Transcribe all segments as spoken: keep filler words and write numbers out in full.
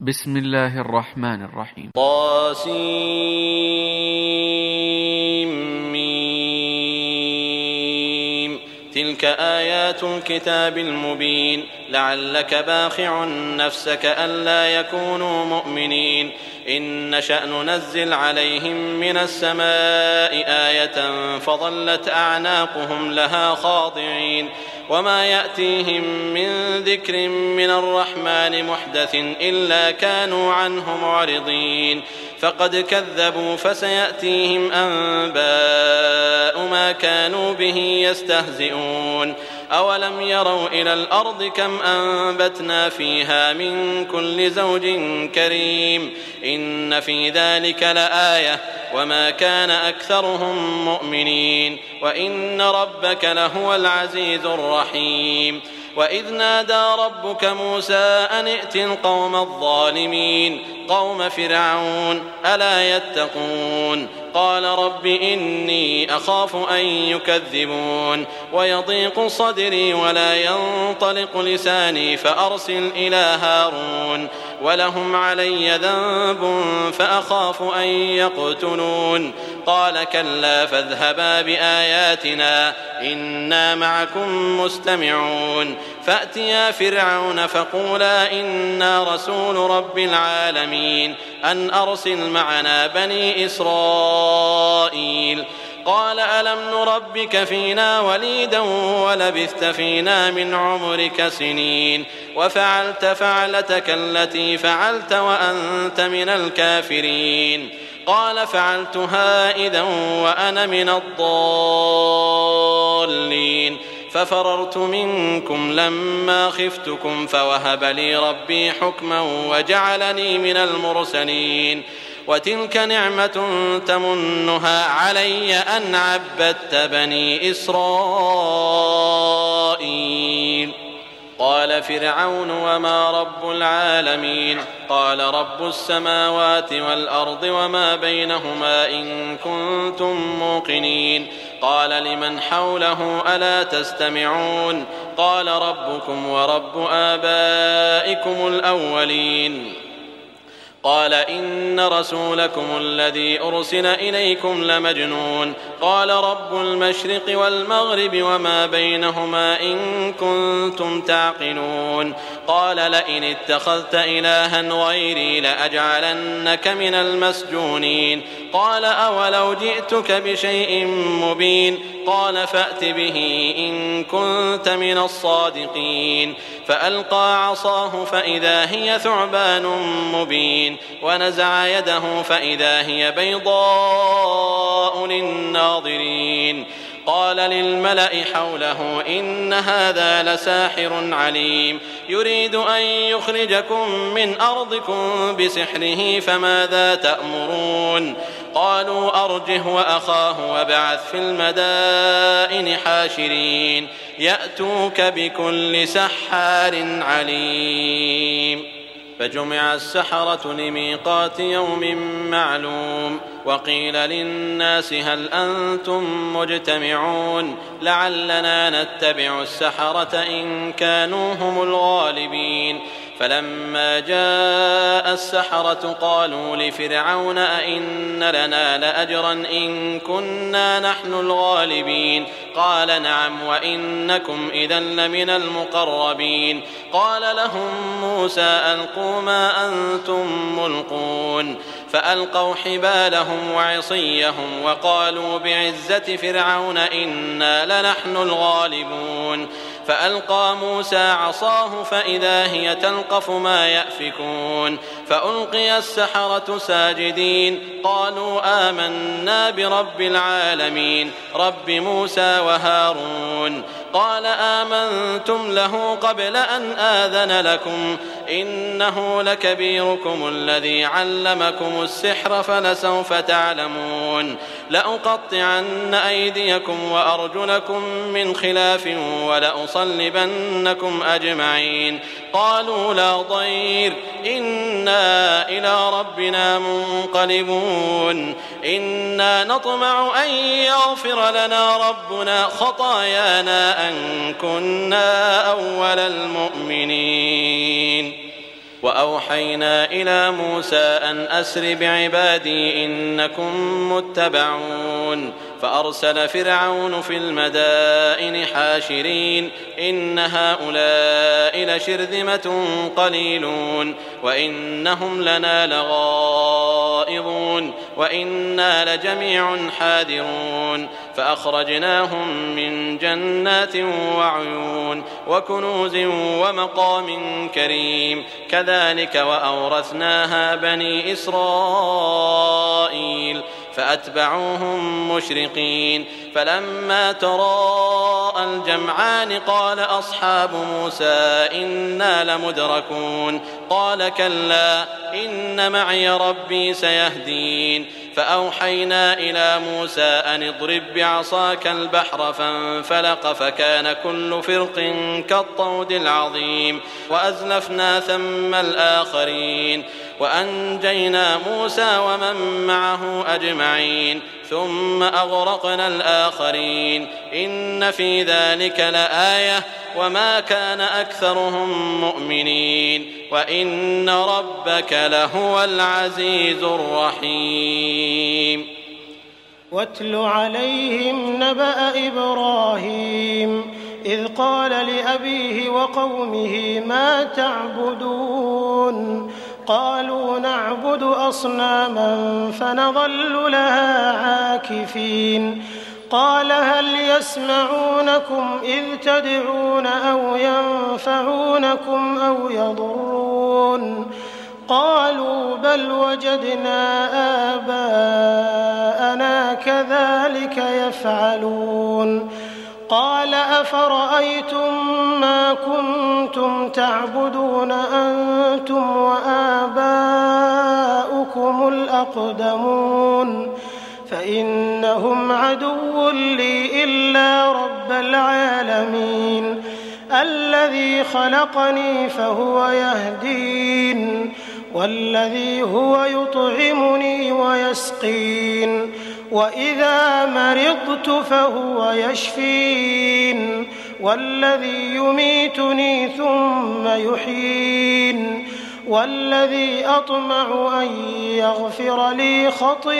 بسم الله الرحمن الرحيم. طاسيم. تلك آيات الكتاب المبين. لعلك باخع نفسك ألا يكونوا مؤمنين. إن نشأ ننزل عليهم من السماء آية فظلت أعناقهم لها خاضعين. وما يأتيهم من ذكر من الرحمن محدث إلا كانوا عنه معرضين. فقد كذبوا فسيأتيهم أنباء ما كانوا به يستهزئون. أولم يروا إلى الأرض كم أنبتنا فيها من كل زوج كريم. إن في ذلك لآية وما كان أكثرهم مؤمنين وإن ربك لهو العزيز الرحيم. وإذ نادى ربك موسى أن ائت القوم الظالمين قوم فرعون ألا يتقون. قال رب إني أخاف أن يكذبون ويضيق صدري ولا ينطلق لساني فأرسل إلى هارون ولهم علي ذنب فأخاف أن يقتلون. قال كلا فاذهبا بآياتنا إنا معكم مستمعون. فأتيا فرعون فقولا إنا رسول رب العالمين أن أرسل معنا بني إسرائيل. قال ألم نربك فينا وليدا ولبثت فينا من عمرك سنين وفعلت فعلتك التي فعلت وأنت من الكافرين. قال فعلتها إذا وأنا من الضالين ففررت منكم لما خفتكم فوهب لي ربي حكما وجعلني من المرسلين. وتلك نعمة تمنها علي أن عبدت بني إسرائيل. قال فرعون وما رب العالمين. قال رب السماوات والأرض وما بينهما إن كنتم موقنين. قال لمن حوله ألا تستمعون. قال ربكم ورب آبائكم الأولين. قال إن رسولكم الذي أرسل إليكم لمجنون. قال رب المشرق والمغرب وما بينهما إن كنتم تعقلون. قال لئن اتخذت إلها غيري لأجعلنك من المسجونين. قال أولو جئتك بشيء مبين. قال فأت به إن كنت من الصادقين. فألقى عصاه فإذا هي ثعبان مبين ونزع يده فإذا هي بيضاء للناظرين. قال للملأ حوله إن هذا لساحر عليم يريد أن يخرجكم من أرضكم بسحره فماذا تأمرون. قالوا أرجه وأخاه وابعث في المدائن حاشرين يأتوك بكل سحار عليم. فجمع السحرة لميقات يوم معلوم. وقيل للناس هل أنتم مجتمعون لعلنا نتبع السحرة إن كانوا هم الغالبين. فلما جاء السحرة قالوا لفرعون أئن لنا لأجرا إن كنا نحن الغالبين. قال نعم وإنكم إذا لمن المقربين. قال لهم موسى ألقوا ما أنتم ملقون. فألقوا حبالهم وعصيهم وقالوا بعزة فرعون إنا لنحن الغالبون. فألقى موسى عصاه فإذا هي تلقف ما يأفكون. فألقي السحرة ساجدين قالوا آمنا برب العالمين رب موسى وهارون. قال آمنتم له قبل أن آذن لكم إنه لكبيركم الذي علمكم السحر فلسوف تعلمون. لأقطعن أيديكم وأرجلكم من خلاف ولأصلبنكم أجمعين. قالوا لا ضير إنا إلى ربنا منقلبون. إنا نطمع أن يغفر لنا ربنا خطايانا أن كنا أول المؤمنين. وأوحينا إلى موسى أن أسر بعبادي إنكم متبعون فأرسل فرعون في المدائن حاشرين إن هؤلاء لشرذمة قليلون وإنهم لنا لغائظون وإنا لجميع حاذرون فأخرجناهم من جنات وعيون وكنوز ومقام كريم كذلك وأورثناها بني إسرائيل فأتبعوهم مشرقين فلما تراءى الجمعان قال أصحاب موسى إنا لمدركون قال كلا إن معي ربي سيهدين فأوحينا إلى موسى أن اضرب بعصاك البحر فانفلق فكان كل فرق كالطود العظيم وأزلفنا ثم الآخرين وأنجينا موسى ومن معه أجمعين ثم أغرقنا الآخرين إن في ذلك لآية وما كان أكثرهم مؤمنين وإن ربك لهو العزيز الرحيم. واتل عليهم نبأ إبراهيم إذ قال لأبيه وقومه ما تعبدون قالوا نعبد أصناما فنظل لها عاكفين قال هل يسمعونكم إذ تدعون أو ينفعونكم أو يضرون قالوا بل وجدنا آباءنا كذلك يفعلون قال أفرأيتم ما كنتم تعبدون أنتم وآباؤكم الأقدمون فإنهم عدو لي إلا رب العالمين الذي خلقني فهو يهدين والذي هو يطعمني ويسقين وإذا مرضت فهو يشفين والذي يميتني ثم يحيين والذي أطمع أن يغفر لي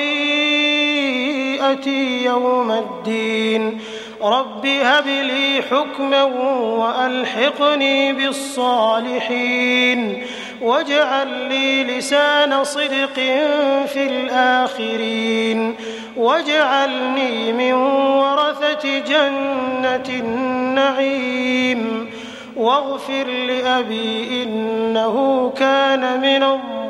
خطيئتي يوم الدين رب هب لي حكما وألحقني بالصالحين واجعل لي لسان صدق في الآخرين واجعلني من ورثة جنة النعيم واغفر لأبي إنه كان من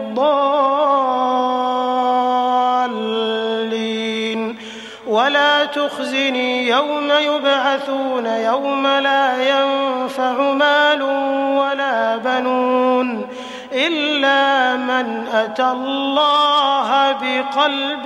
الضالين ولا تخزني يوم يبعثون يوم لا ينفع مال ولا بنون إلا من أتى الله بقلب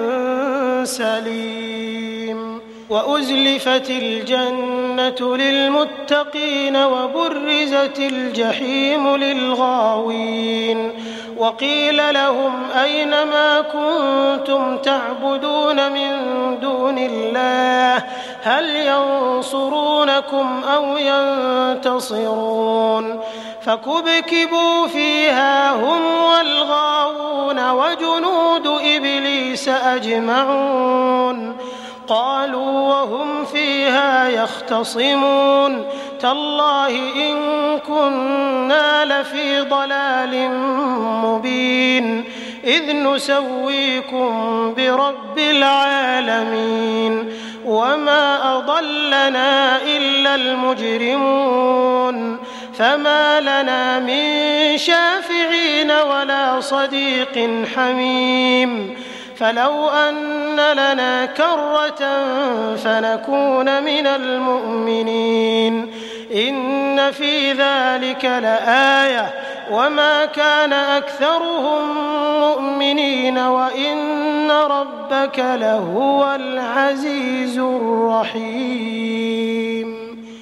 سليم وأزلفت الجنة للمتقين وبرزت الجحيم للغاوين وقيل لهم أين ما كنتم تعبدون من دون الله هل ينصرونكم أو ينتصرون فكبكبوا فيها هم والغاوون وجنود إبليس أجمعون قالوا وهم فيها يختصمون تالله إن كنا لفي ضلال مبين إذ نسويكم برب العالمين وما أضلنا إلا المجرمون فما لنا من شافعين ولا صديق حميم فلو أن لنا كرة فنكون من المؤمنين إن في ذلك لآية وما كان أكثرهم مؤمنين وإن ربك لهو العزيز الرحيم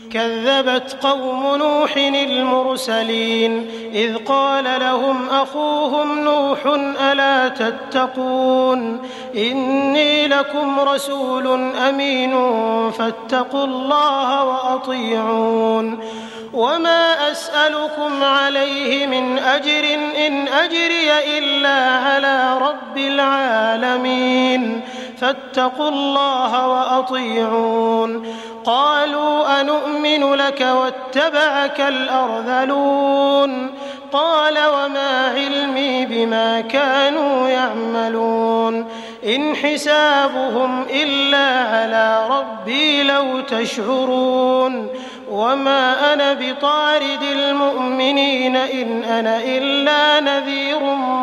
كذبت قوم نوح المرسلين إذ قال لهم أخوهم نوح ألا تتقون إني لكم رسول أمين فاتقوا الله وأطيعون وما أسألكم عليه من أجر إن أجري إلا على رب العالمين فاتقوا الله وأطيعون قالوا أنؤمن لك واتبعك الأرذلون قال وما علمي بما كانوا يعملون إن حسابهم إلا على ربي لو تشعرون وما أنا بطارد المؤمنين إن أنا إلا نذير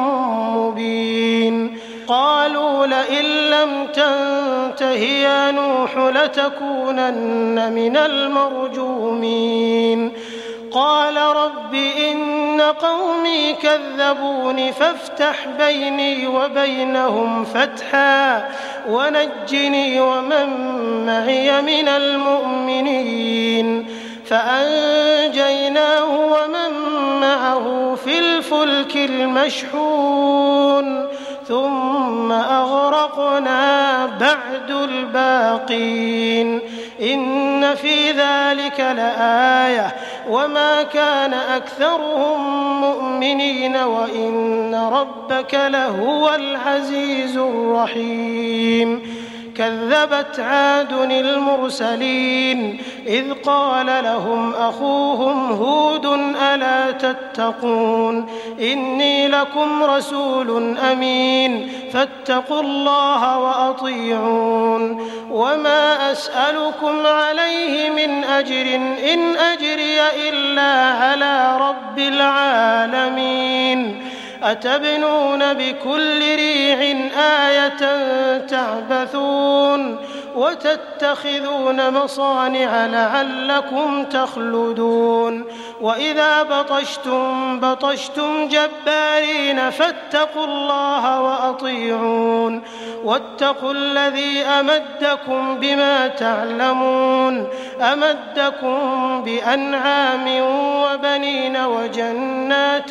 مبين قالوا لئن لم تنته يا نوح لتكونن من المرجومين قال رب إن قومي كذبون فافتح بيني وبينهم فتحا ونجني ومن معي من المؤمنين فأنجيناه ومن معه في الفلك المشحون ثم أغرقنا بعد الباقين إن في ذلك لآية وما كان أكثرهم مؤمنين وإن ربك لهو العزيز الرحيم كذبت عاد المرسلين إذ قال لهم أخوهم هود ألا تتقون إني لكم رسول أمين فاتقوا الله وأطيعون وما أسألكم عليه من أجر إن أجري إلا على رب العالمين أتبنون بكل ريع آية تعبثون وتتخذون مصانع لعلكم تخلدون وإذا بطشتم بطشتم جبارين فاتقوا الله وأطيعون واتقوا الذي أمدكم بما تعلمون أمدكم بأنعام وبنين وجنات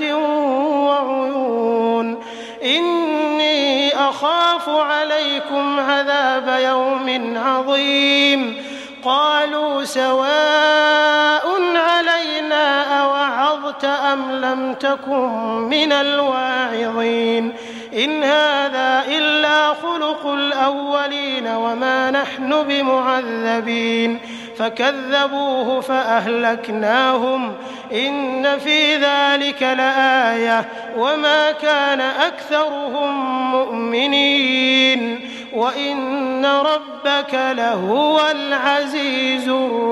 وعيون إني أخاف عليكم عذاب يوم عظيم قالوا سواء علينا أوعظت أم لم تكن من الواعظين إن هذا إلا خلق الأولين وما نحن بمعذبين فكذبوه فأهلكناهم إن في ذلك لآية وما كان أكثرهم مؤمنين وإن ربك لهو العزيز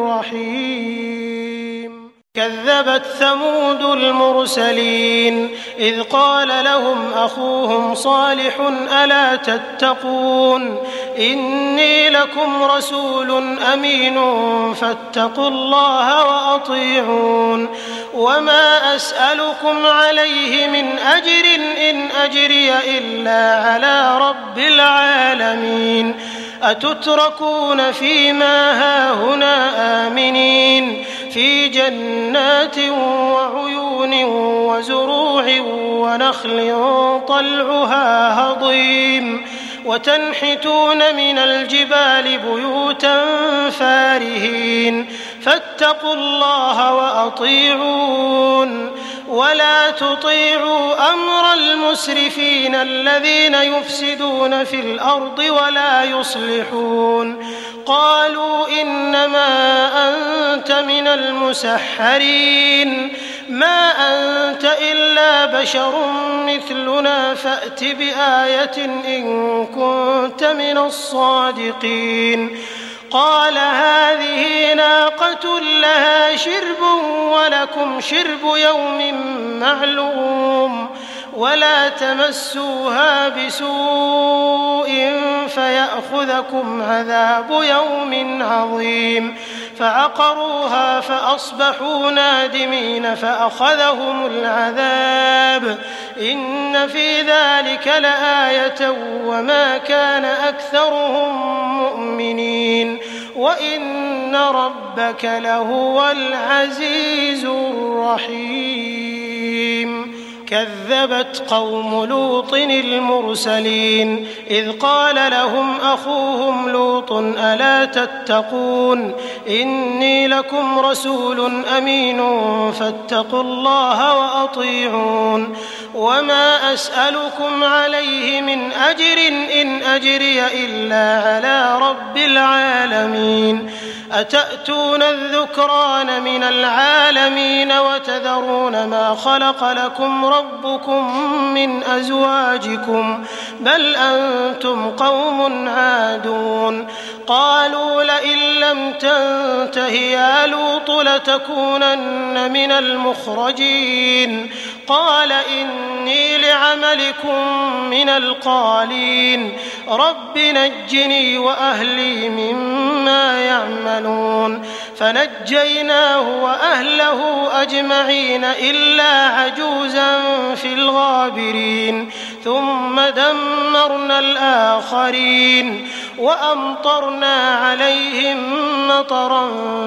الرحيم كذبت ثمود المرسلين إذ قال لهم أخوهم صالح ألا تتقون إني لكم رسول أمين فاتقوا الله وأطيعون وما أسألكم عليه من أجر إن أجري إلا على رب العالمين أتتركون فيما هاهنا آمنين في جنات وعيون وزروع ونخل طلعها هضيم وتنحتون من الجبال بيوتا فارهين فاتقوا الله وأطيعون ولا تطيعوا أمر المسرفين الذين يفسدون في الأرض ولا يصلحون قالوا إنما أنت من المسحرين ما أنت إلا بشر مثلنا فأت بآية إن كنت من الصادقين قال هذه ناقة لها شرب ولكم شرب يوم معلوم ولا تمسوها بسوء فيأخذكم عذاب يوم عظيم فعقروها فأصبحوا نادمين فأخذهم العذاب إن في ذلك لآية وما كان أكثرهم مؤمنين وإن ربك لهو العزيز الرحيم. كذبت قوم لوط المرسلين إذ قال لهم أخوهم لوط ألا تتقون إني لكم رسول أمين فاتقوا الله وأطيعون وما أسألكم عليه من أجر إن أجري إلا على رب العالمين. أتأتون الذكران من العالمين وتذرون ما خلق لكم ربكم من أزواجكم بل أنتم قوم عادون. قالوا لئن لم تنته يا لوط لتكونن من المخرجين. قال إني لعملكم من القالين رب نجني وأهلي مما يعملون. فنجيناه وأهله أجمعين إلا عجوزا في الغابرين ثم دمرنا الآخرين وأمطرنا عليهم مطرا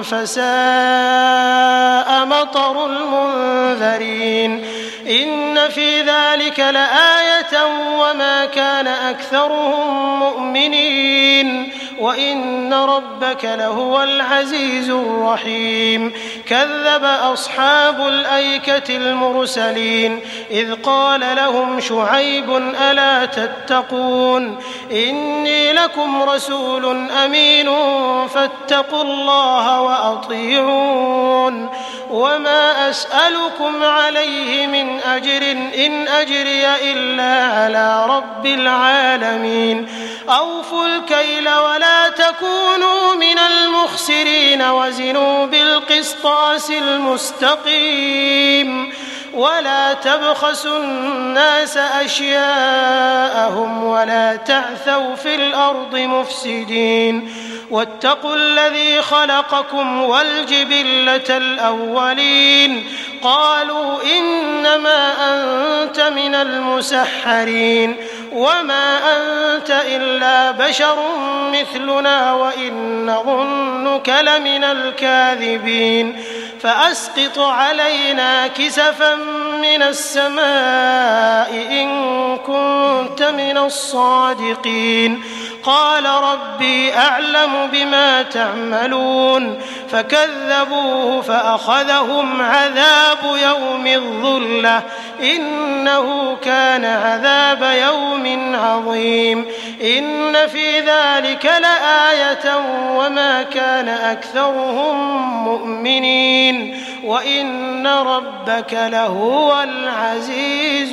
فساء مطر المنذرين. إن في ذلك لآية وما كان أكثرهم مؤمنين وإن ربك لهو العزيز الرحيم. كذب أصحاب الأيكة المرسلين إذ قال لهم شعيب ألا تتقون إني لكم رسول أمين فاتقوا الله وأطيعون وما أسألكم عليه من أجر إن أجري إلا على رب العالمين. أوفوا الكيل ولا تكونوا من المخسرين وزنوا بالقسطاس المستقيم ولا تبخسوا الناس أشياءهم ولا تعثوا في الأرض مفسدين. واتقوا الذي خلقكم والجبلة الأولين. قالوا إنما أنت من المسحرين وما أنت إلا بشر مثلنا وإن نظنك لمن الكاذبين. فأسقط علينا كسفا من السماء إن كنت من الصادقين. قال ربي أعلم بما تعملون. فكذبوه فأخذهم عذاب يوم الظلة إنه كان عذاب يوم عظيم. إن في ذلك لآية وما كان أكثرهم مؤمنين وإن ربك لهو العزيز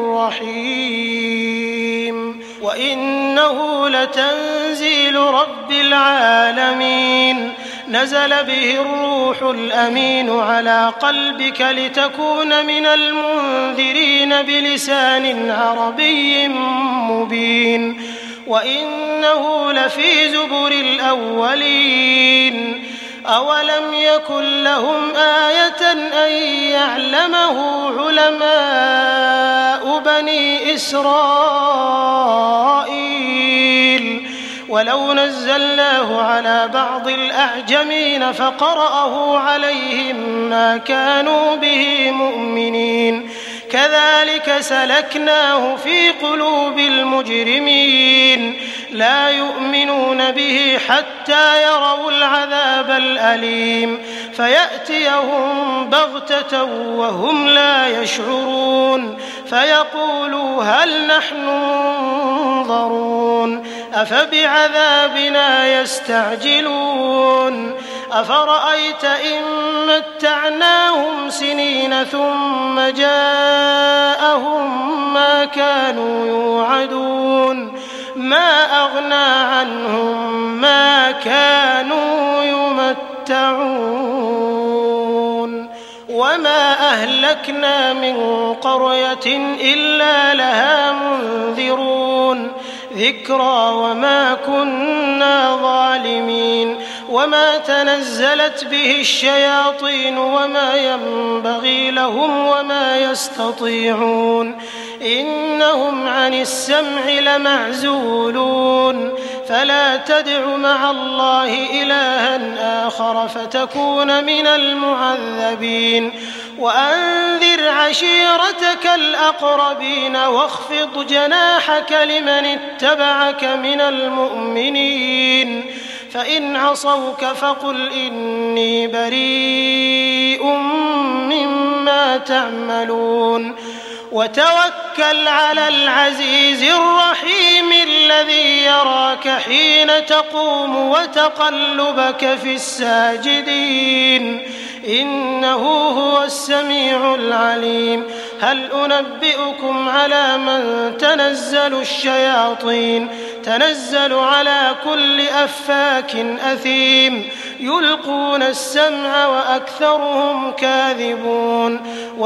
الرحيم. وإنه لتنزيل رب العالمين نزل به الروح الأمين على قلبك لتكون من المنذرين بلسان عربي مبين. وإنه لفي زبر الأولين. أولم يكن لهم آية أن يعلمه علماء بني إسرائيل ولو نزلناه على بعض الأعجمين فقرأه عليهم ما كانوا به مؤمنين. كذلك سلكناه في قلوب المجرمين لا يؤمنون به حتى يروا العذاب الأليم فيأتيهم بغتة وهم لا يشعرون فيقولوا هل نحن منظرون أفبعذابنا يستعجلون أفرأيت إن متعناهم سنين ثم جاءهم ما كانوا يوعدون ما أغنى عنهم ما كانوا يمتعون وما أهلكنا من قرية إلا لها منذرون ذكرى وما كنا ظالمين وما تنزلت به الشياطين وما ينبغي لهم وما يستطيعون إنهم عن السمع لمعزولون فلا تدع مع الله إلها آخر فتكون من المعذبين وأنذر عشيرتك الأقربين واخفض جناحك لمن اتبعك من المؤمنين فإن عصوك فقل إني بريء مما تعملون وتوكل على العزيز الرحيم الذي يراك حين تقوم وتقلبك في الساجدين إنه هو السميع العليم هل أنبئكم على من تنزل الشياطين تنزل على كل أفاك أثيم يلقون السمع وأكثرهم كاذبون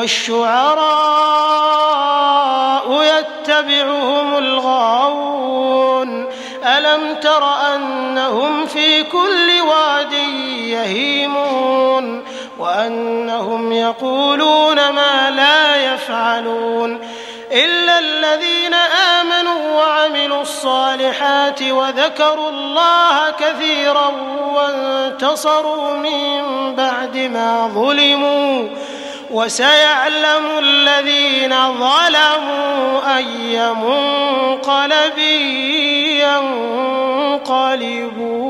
والشعراء يتبعهم الغاوون ألم تر أنهم في كل واد يهيمون وأنهم يقولون ما لا يفعلون إلا الذين آمنوا وعملوا الصالحات وذكروا الله كثيرا وانتصروا من بعد ما ظلموا وسيعلم الذين ظلموا أي منقلب ينقلبون.